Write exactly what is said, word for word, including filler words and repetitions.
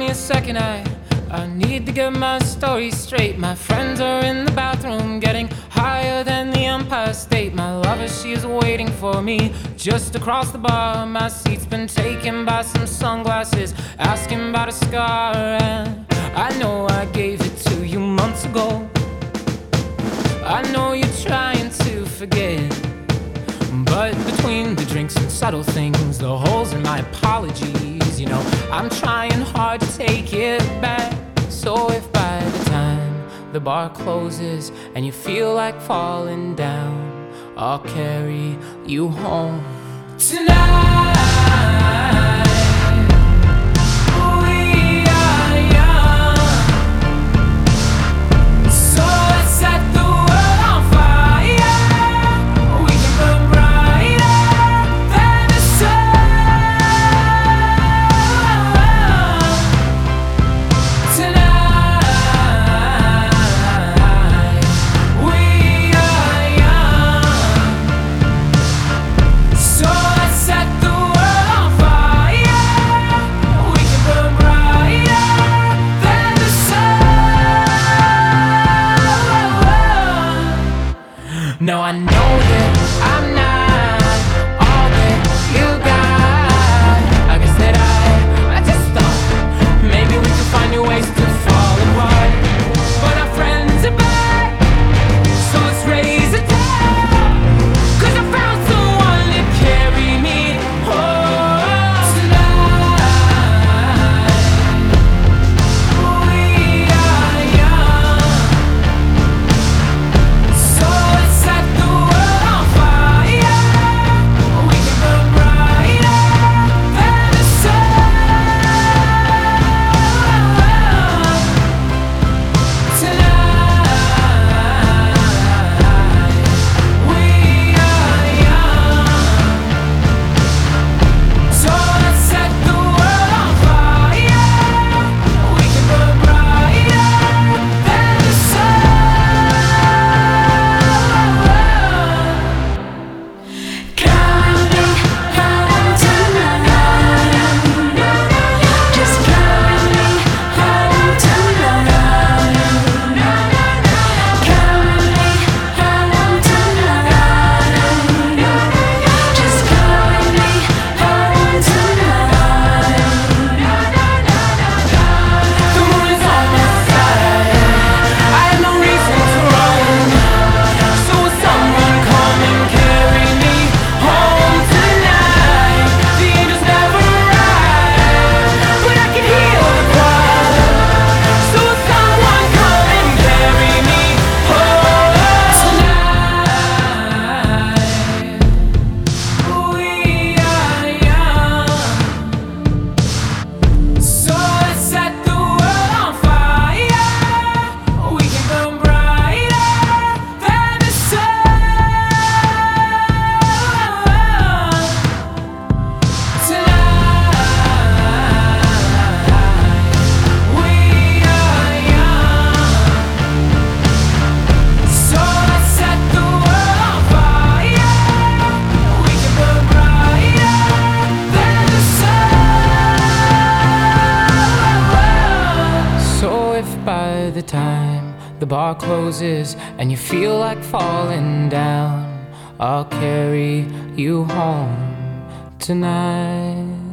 a second, I I need to get my story straight. My friends are in the bathroom getting higher than the Empire State. My lover, she is waiting for me just across the bar. My seat's been taken by some sunglasses asking about a scar. And I know I gave it to you months ago. I know you're trying to forget, but between the drinks and subtle things, the holes in my apologies, you know, I'm trying hard to take it back. So if by the time the bar closes and you feel like falling down, I'll carry you home tonight. No, I know that I'm not all that you got. I guess that I, I just thought maybe we could find new ways to fall apart. But our friends are back, so let's raise a toast, 'cause I found someone to carry me home tonight. We are young, so by the time the bar closes and you feel like falling down, I'll carry you home tonight.